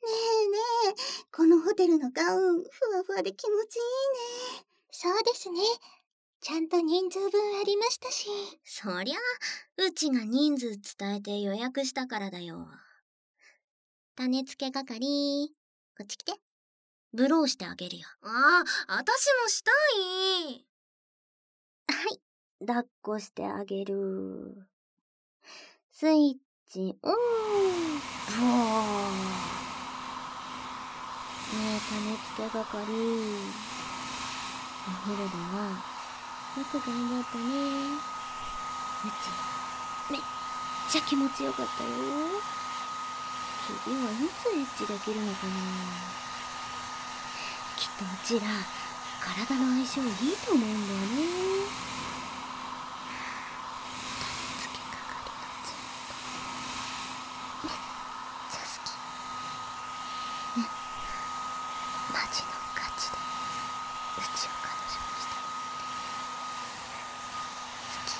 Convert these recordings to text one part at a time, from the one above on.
えねえ、このホテルのガウン、ふわふわで気持ちいいね。 そうですね。ちゃんと人数分ありましたし。 そりゃ、うちが人数伝えて予約したからだよ。種付け係、こっち来て。ブローしてあげるよ。 ああ、あたしもしたい。 はい、抱っこしてあげる。スイッチオン。ブワー。ねえ、種付け係。お風呂では、よく頑張ったね。うち、めっちゃ気持ちよかったよ。次はいつエッチできるのかな。きっとうちら、体の相性いいと思うんだよね。種付け係のチンコ、めっちゃ好き。ね、マジのガチで、うちを彼女にしてもらって。好き。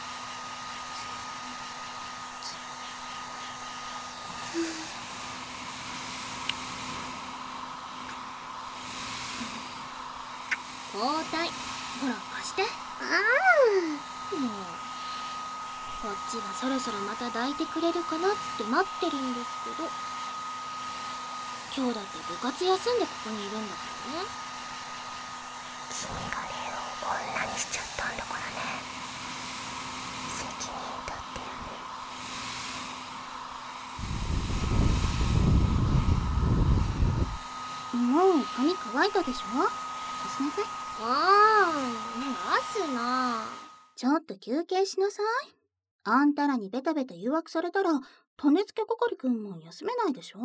交代。ほら、貸して。 あもう、こっちがそろそろまた抱いてくれるかなって待ってるんですけど、今日だって部活休んでここにいるんだからね。 君がレイをこんなにしちゃったんだからね。責任取ってやあ、もう髪乾いたでしょ。貸しなさい。 出すな。 ちょっと休憩しなさい。あんたらにベタベタ誘惑されたら、種付け係くんも休めないでしょ。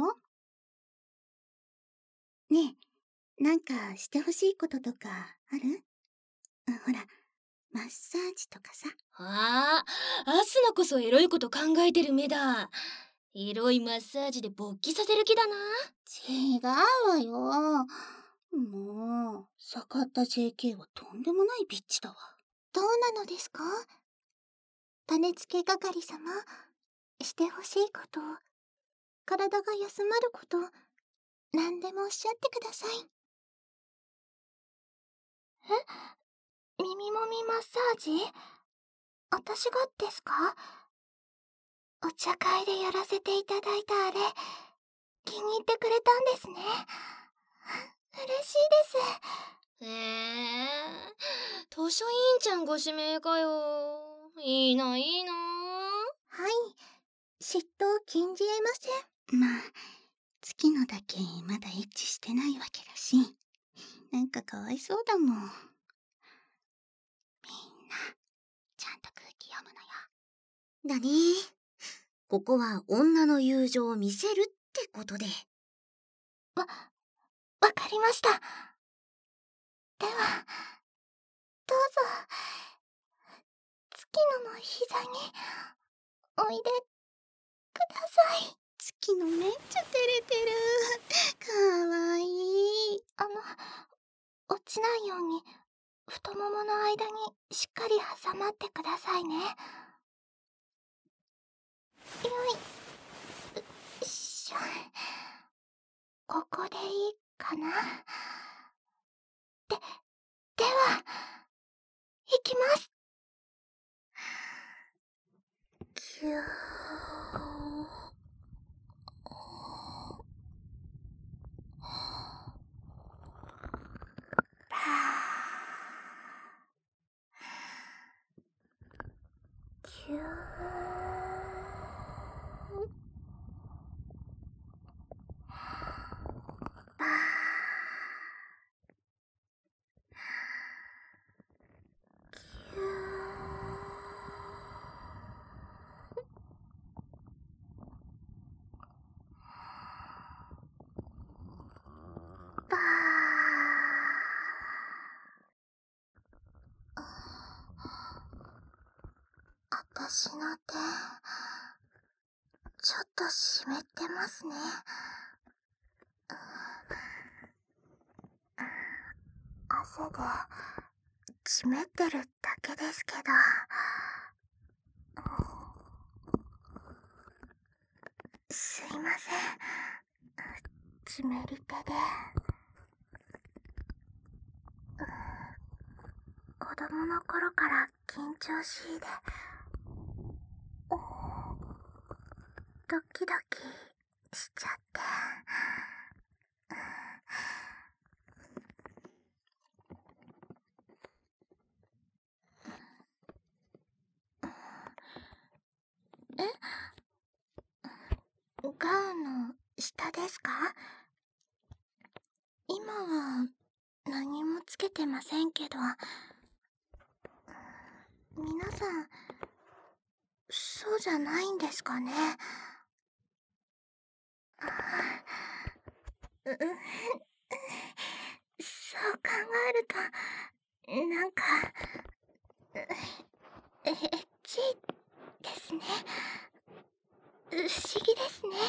ねえ、なんかしてほしいこととかある？ほら、マッサージとかさ。 ああ、アスナこそエロいこと考えてる目だ。エロいマッサージで勃起させる気だな。 違うわよ。もう、坂田 JK はとんでもないビッチだわ。 どうなのですか？種付け係様、してほしいこと、体が休まること、何でもおっしゃってください。耳もみマッサージ？私がですか？お茶会でやらせていただいたあれ、気に入ってくれたんですね。嬉しいです。 図書委員ちゃんご指名かよ。いいな、いいな。 はい、嫉妬禁じえません。 まあ、月のだけまだエッチしてないわけだし、なんかかわいそうだもん。みんな、ちゃんと空気読むのよ。 だね。ここは女の友情を見せるってことで。 わかりました。では、どうぞ、月野の膝に、おいでください。 月のめっちゃ照れてる。かわいい。 落ちないように、太ももの間にしっかり挟まってくださいね。よいしょ。ここでいいかな。では、いきます。 キュー。キュー。 私の手、ちょっと湿ってますね。汗で湿ってるだけですけど。すいません。 湿り手で、子供の頃から緊張しいで、ドキドキしちゃって。ガウンの下ですか？今は何もつけてませんけど、皆さんそうじゃないんですかね。そう考えるとなんかエッチですね。不思議ですね。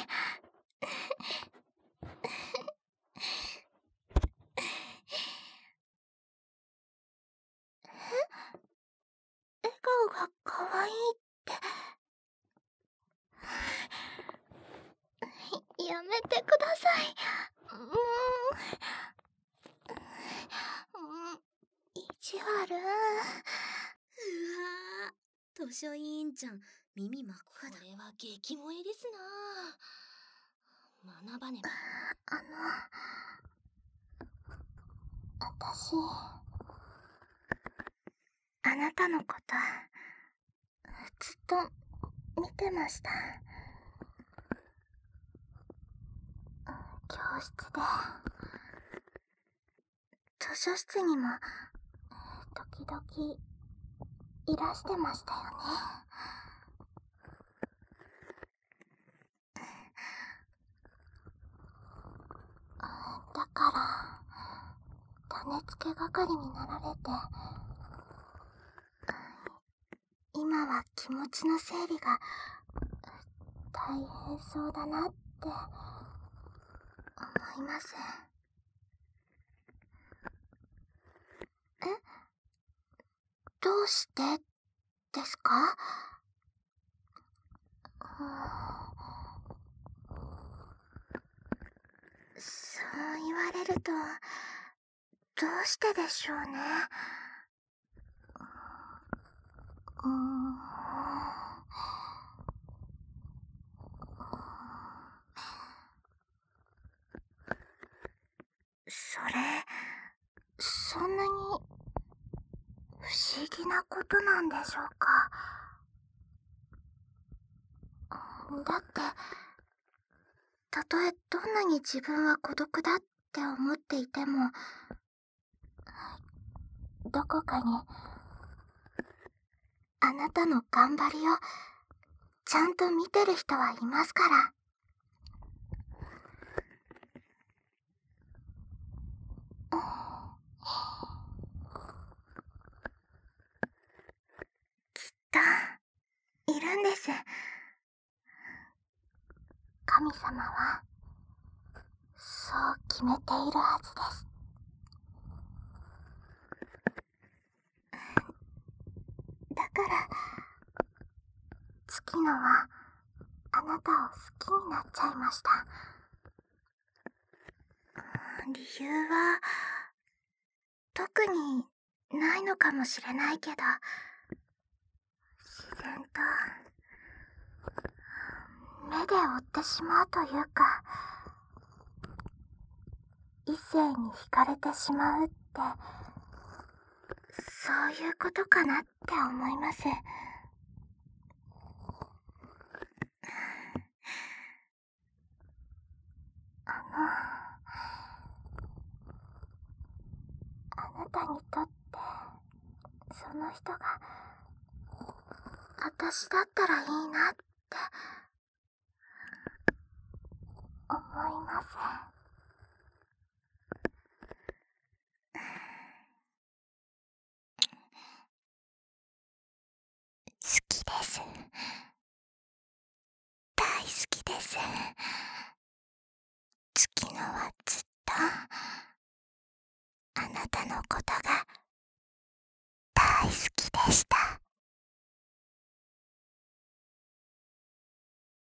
笑顔が可愛いってやめてください。意地悪。 うわー、図書委員ちゃん、耳真っ赤だ。これは激萌えですなぁ。学ばねば。 私、あなたのことずっと見てました。教室で、図書室にも時々いらしてましたよね。だから種付け係になられて、今は気持ちの整理が大変そうだなって思います。どうしてですか？そう言われると、どうしてでしょうね。そんなに不思議なことなんでしょうか。だって、たとえどんなに自分は孤独だって思っていても、どこかにあなたの頑張りをちゃんと見てる人はいますから。きっといるんです。神様はそう決めているはずです。だから月野はあなたを好きになっちゃいました。理由は特にないのかもしれないけど、自然と目で追ってしまうというか、異性に惹かれてしまうって、そういうことかなって思います。あなたにとってその人が私だったらいいなって思います。好きです。大好きです。月野はずっとあなたのことが大好きでした。